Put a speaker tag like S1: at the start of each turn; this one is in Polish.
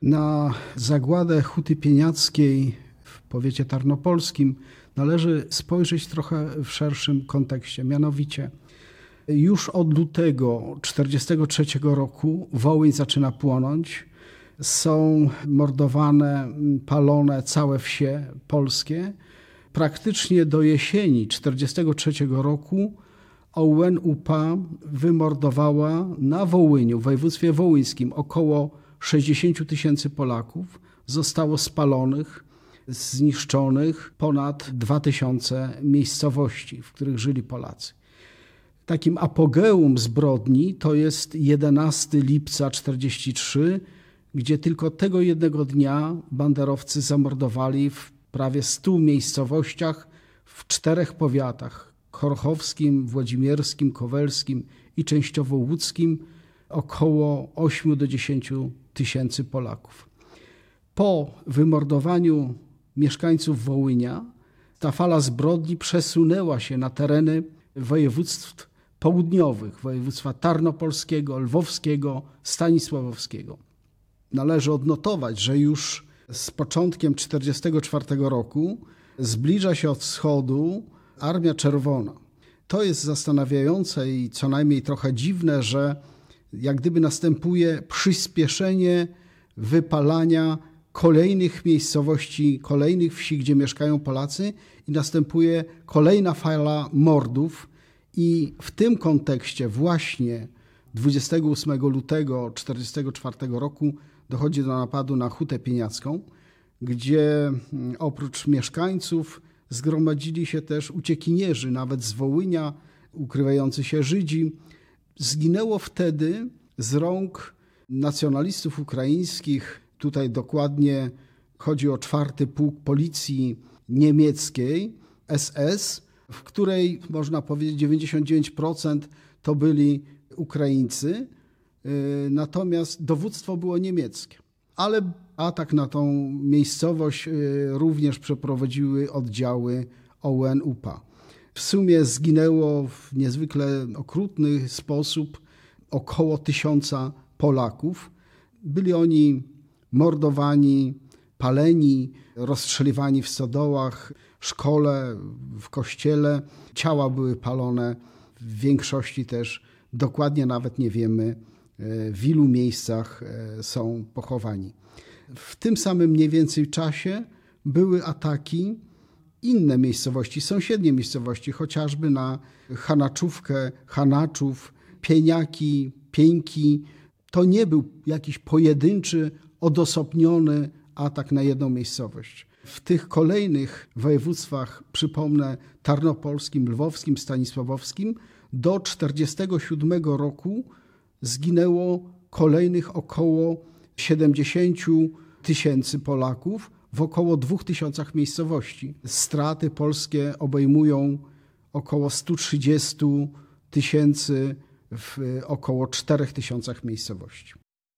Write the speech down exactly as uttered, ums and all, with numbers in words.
S1: Na zagładę Huty Pieniackiej w powiecie tarnopolskim należy spojrzeć trochę w szerszym kontekście. Mianowicie już od lutego tysiąc dziewięćset czterdziestego trzeciego roku Wołyń zaczyna płonąć. Są mordowane, palone całe wsie polskie. Praktycznie do jesieni tysiąc dziewięćset czterdziestego trzeciego roku O U N U P A wymordowała na Wołyniu, w województwie wołyńskim, około sześćdziesiąt tysięcy Polaków. Zostało spalonych, zniszczonych ponad dwa tysiące miejscowości, w których żyli Polacy. Takim apogeum zbrodni to jest jedenastego lipca tysiąc dziewięćset czterdziestego trzeciego, gdzie tylko tego jednego dnia banderowcy zamordowali w prawie stu miejscowościach w czterech powiatach: chorchowskim, włodzimierskim, kowelskim i częściowo łódzkim, około ośmiu do dziesięciu tysięcy Polaków. Po wymordowaniu mieszkańców Wołynia ta fala zbrodni przesunęła się na tereny województw południowych, województwa tarnopolskiego, lwowskiego, stanisławowskiego. Należy odnotować, że już z początkiem tysiąc dziewięćset czterdziestego czwartego roku zbliża się od wschodu Armia Czerwona. To jest zastanawiające i co najmniej trochę dziwne, że jak gdyby następuje przyspieszenie wypalania kolejnych miejscowości, kolejnych wsi, gdzie mieszkają Polacy, i następuje kolejna fala mordów. I w tym kontekście właśnie dwudziestego ósmego lutego tysiąc dziewięćset czterdziestego czwartego roku dochodzi do napadu na Hutę Pieniacką, gdzie oprócz mieszkańców zgromadzili się też uciekinierzy, nawet z Wołynia, ukrywający się Żydzi. Zginęło wtedy z rąk nacjonalistów ukraińskich, tutaj dokładnie chodzi o czwarty Pułk Policji Niemieckiej, S S, w której można powiedzieć dziewięćdziesiąt dziewięć procent to byli Ukraińcy, natomiast dowództwo było niemieckie. Ale atak na tą miejscowość również przeprowadziły oddziały O U N U P A. W sumie zginęło w niezwykle okrutny sposób około tysiąca Polaków. Byli oni mordowani, paleni, rozstrzeliwani w stodołach, szkole, w kościele. Ciała były palone, w większości też dokładnie nawet nie wiemy, w ilu miejscach są pochowani. W tym samym mniej więcej czasie były ataki inne miejscowości, sąsiednie miejscowości, chociażby na Hanaczówkę, Hanaczów, Pieniaki, Pieńki. To nie był jakiś pojedynczy, odosobniony atak na jedną miejscowość. W tych kolejnych województwach, przypomnę, tarnopolskim, lwowskim, stanisławowskim, do tysiąc dziewięćset czterdziestego siódmego roku zginęło kolejnych około siedemdziesięciu tysięcy Polaków w około dwóch tysiącach miejscowości. Straty polskie obejmują około stu trzydziestu tysięcy w około czterech tysiącach miejscowości.